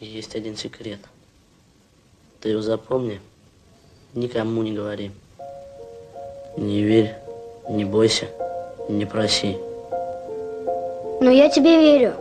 Есть один секрет. Ты его запомни, никому не говори. Не верь, не бойся, не проси. Но я тебе верю.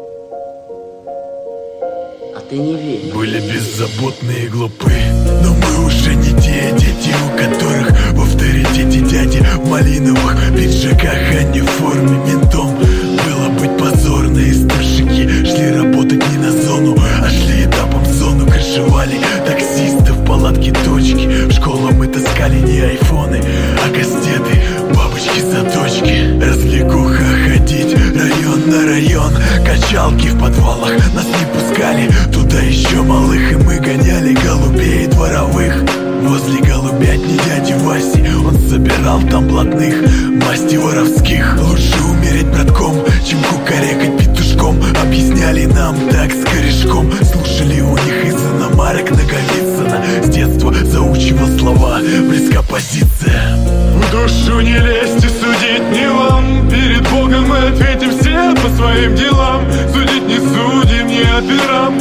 А ты не верь. Были беззаботные и глупы, но мы уже не те дети, у которых в авторитете дяди в малиновых пиджаках, а не в форме ментом. Было быть позорно, и старшики шли работать не на зону, а шли этапом в зону. Крышевали таксисты в палатке точки. В школу мы таскали не айфоны, а кастеты, бабочки-заточки. Развлекуха ходить район на район, качалки в подвалах нас не пускали. Туда еще малых, и мы гоняли голубей дворовых. Возле голубятни дяди Васи он собирал там блатных, масти воровских. Лучше умереть братком, чем кукарекать петушком. Объясняли нам так с корешком. Слушали у них из иномарок Наговицына. С детства заучивал слова, близка позиция. В душу не лезьте, судить не вам. Перед Богом мы ответим все по своим делам. Судить не судим, не операм.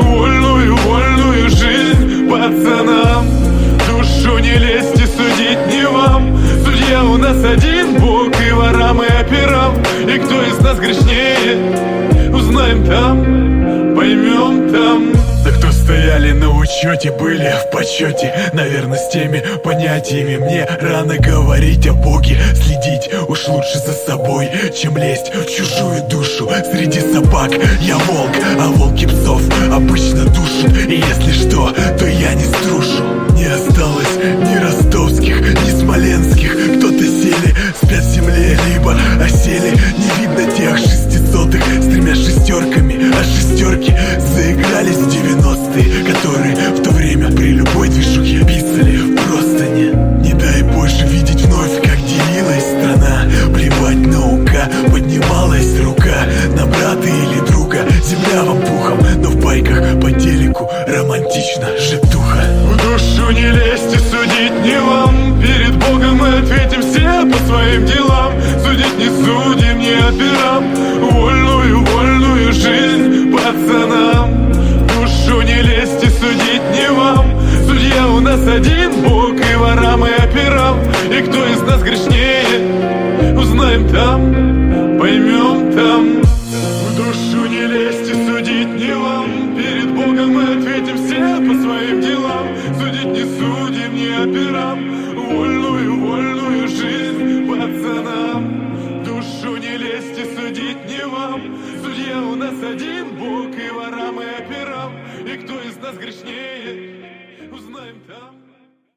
Вольную жизнь пацанам. В душу не лезьте, судить не вам. Судья у нас один Бог, и ворам, и операм. И кто из нас грешнее, узнаем там, поймем там. Да кто стояли на учете, были в почете, наверное, с теми понятиями. Мне рано говорить о Боге, следить уж лучше за собой, чем лезть в чужую душу. Среди собак я волк, а волки псов обычно душат. И если что, то я не струшу. Не осталось ни ростовских, ни смоленских. Кто-то сели, спят в земле, либо осели. Не видно тех 600-х с тремя шестерками, а шестерки заигрались в 90-е, которые в то время при любой движухе писали в простыни. Не дай Боже видеть вновь, как делилась страна. Плевать наука, поднималась рука на брата или друга. Земля вам пухом, но в байках по телеку романтично житуха. В душу не лезьте, судить не вам. Перед Богом мы ответим все по своим делам. Судить не судим, не операм. Вольную жизнь пацанам. В душу не лезьте, судить не вам. Судья у нас один Бог, и ворам, и операм. И кто из нас грешнее, узнаем там, поймем там. В душу не лезьте, судить не вам. Перед Богом мы ответим все по своим делам. Судить не судим, не операм. Вольную жизнь пацанам. В душу не лезьте, судить не вам. Судья у нас один Бог, и ворам, и операм. И кто из нас грешнее, узнаем там.